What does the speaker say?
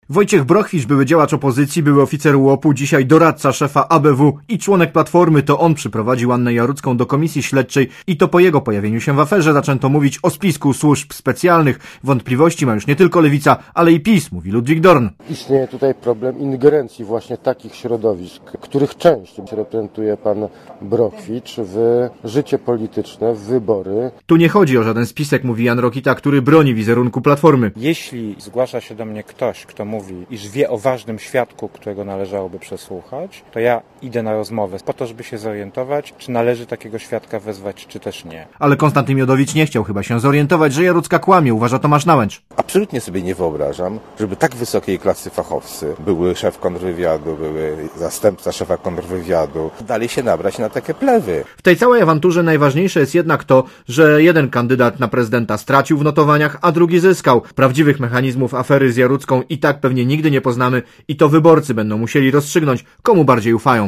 Wojciech Brochwicz, były działacz opozycji, były oficer UOP-u, dzisiaj doradca szefa ABW i członek Platformy, to on przyprowadził Annę Jarucką do komisji śledczej i to po jego pojawieniu się w aferze zaczęto mówić o spisku służb specjalnych. Wątpliwości ma już nie tylko Lewica, ale i PiS, mówi Ludwik Dorn. Istnieje tutaj problem ingerencji właśnie takich środowisk, których część reprezentuje pan Brochwicz w życie polityczne, w wybory. Tu nie chodzi o żaden spisek, mówi Jan Rokita, który broni wizerunku Platformy. Jeśli zgłasza się do mnie ktoś, kto mówi, iż wie o ważnym świadku, którego należałoby przesłuchać, to ja idę na rozmowę po to, żeby się zorientować, czy należy takiego świadka wezwać, czy też nie. Ale Konstanty Miodowicz nie chciał chyba się zorientować, że Jarucka kłamie, uważa Tomasz Nałęcz. Absolutnie sobie nie wyobrażam, żeby tak wysokiej klasy fachowcy, były szef kontrwywiadu, były zastępca szefa kontrwywiadu, dali się nabrać na takie plewy. W tej całej awanturze najważniejsze jest jednak to, że jeden kandydat na prezydenta stracił w notowaniach, a drugi zyskał. Prawdziwych mechanizmów afery z Jarucką i tak pewnie nigdy nie poznamy i to wyborcy będą musieli rozstrzygnąć, komu bardziej ufają.